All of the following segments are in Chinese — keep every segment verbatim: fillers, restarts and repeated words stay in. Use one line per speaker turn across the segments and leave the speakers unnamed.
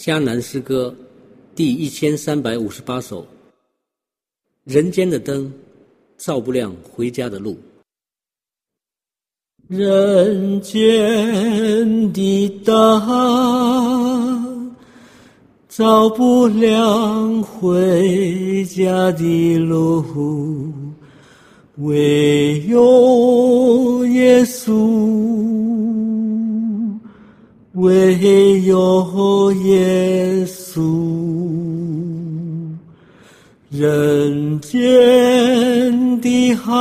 迦南诗歌第一千三百五十八首。人间的灯照不亮回家的路。
人间的灯照不亮回家的路，唯有耶稣，唯有耶稣。人间的海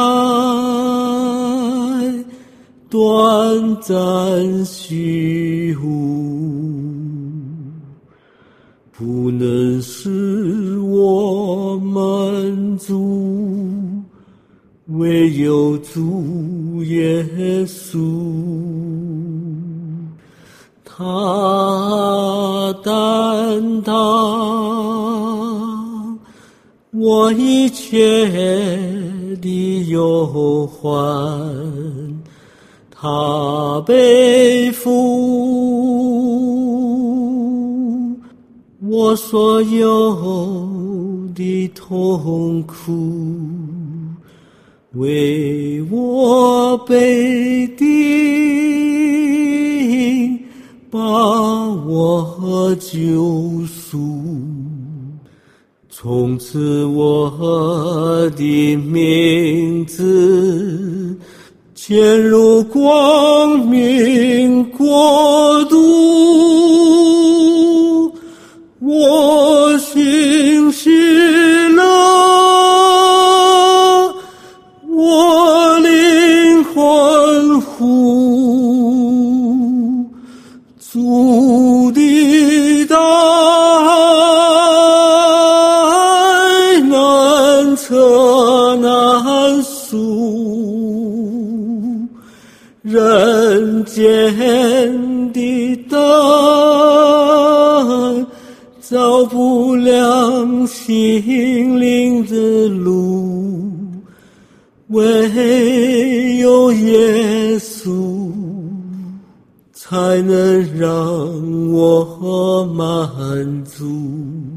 短暂虚无，不能使我满足，唯有主耶稣。他担当我一切的忧患，他背负我所有的痛苦，为我被钉，把我救赎。从此我的名字迁入光明国度，我心喜乐，我灵魂呼，主的大爱难测难数，人间的灯照不亮心灵的路，唯有耶稣才能让我满足，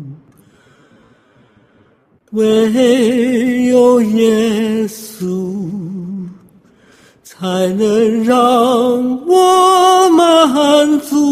唯有耶稣才能让我满足。